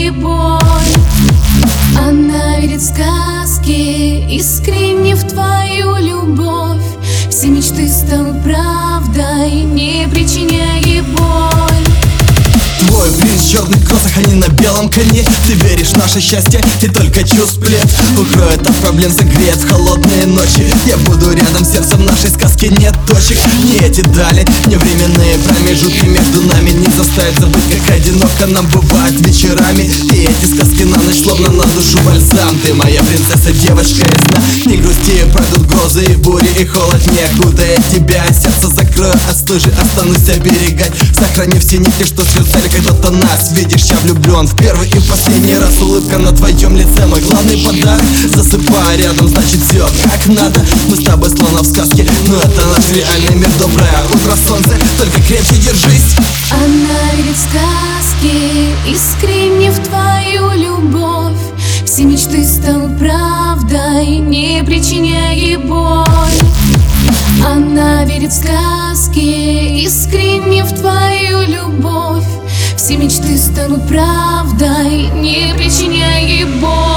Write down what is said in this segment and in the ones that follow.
причиняя боль. Она верит в сказки, искренне в твою любовь. Все мечты станут правдой, не причиняя боль. Твой принц в черных кроссах, они на белом коне. Ты веришь в наше счастье, и только чувств плед укроет от проблем, согреет в холодные ночи. Я буду рядом, сердцем нашей сказки нет точек. Не эти дали, не временные промежутки между нами не заставят забыть, как одиноко нам бывает вечерами. И эти сказки на ночь словно на душу бальзам. Ты моя принцесса, девочка ясна. Не грусти, пройдут грозы и бури, и холод не окутает тебя. Сердце закрою от стужи, останусь оберегать, сохранив все нити, что связали когда-то нас. Видишь, я влюблен в первый и последний раз. Улыбка на твоем лице, мой главный подарок. Засыпая рядом, значит все как надо. Мы с тобой словно в сказке, но это наш реальный мир. Доброе утро, солнце, только крепче держись. Она верит в сказки, искренне в твою любовь. Все мечты станут правдой, не причиняя боль. Она верит в сказки, искренне в твою любовь. Все мечты станут правдой, не причиняя боль.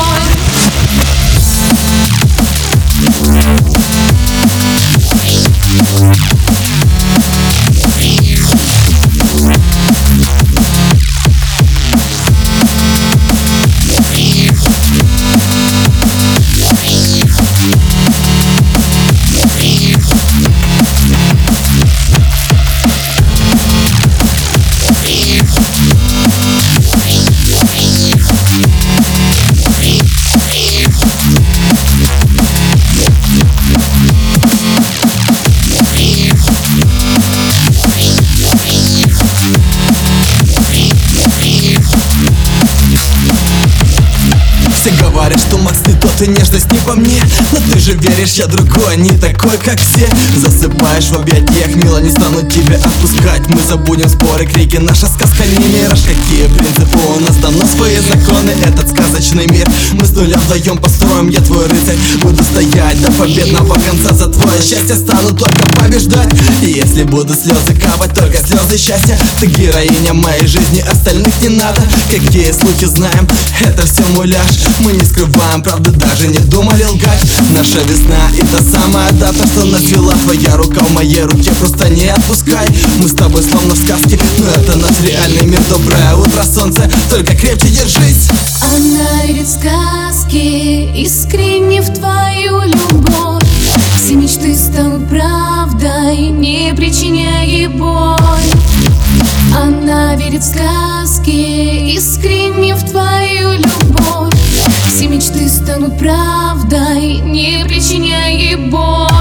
Все говорят, что Макс не тот и нежность не по мне. Но ты же веришь, я другой, не такой, как все. Засыпаешь в объятиях, мило, не стану тебя отпускать. Мы забудем споры, крики, наша сказка не мираж. Какие принципы у нас, давно свои законы, этот сказочный мир мы с нуля вдвоем построим. Я твой рыцарь, буду стоять до победного конца. За твое счастье стану только побеждать. И если будут слезы капать, только слезы счастья. Ты героиня моей жизни, остальных не надо. Какие слухи знаем, это все муляж. Мы не скрываем, правда даже не думали лгать. Наша весна и та самая дата, что нас вела. Твоя рука в моей руке, просто не отпускай. Мы с тобой словно в сказке, но это наш реальный мир. Доброе утро, солнце, только крепче держись. Она верит в сказки, искренне в твою любовь. Все мечты станут правдой, не причиняя боль. Она верит в сказки, искренне в твою любовь. Все мечты станут правдой, не причиняя боль.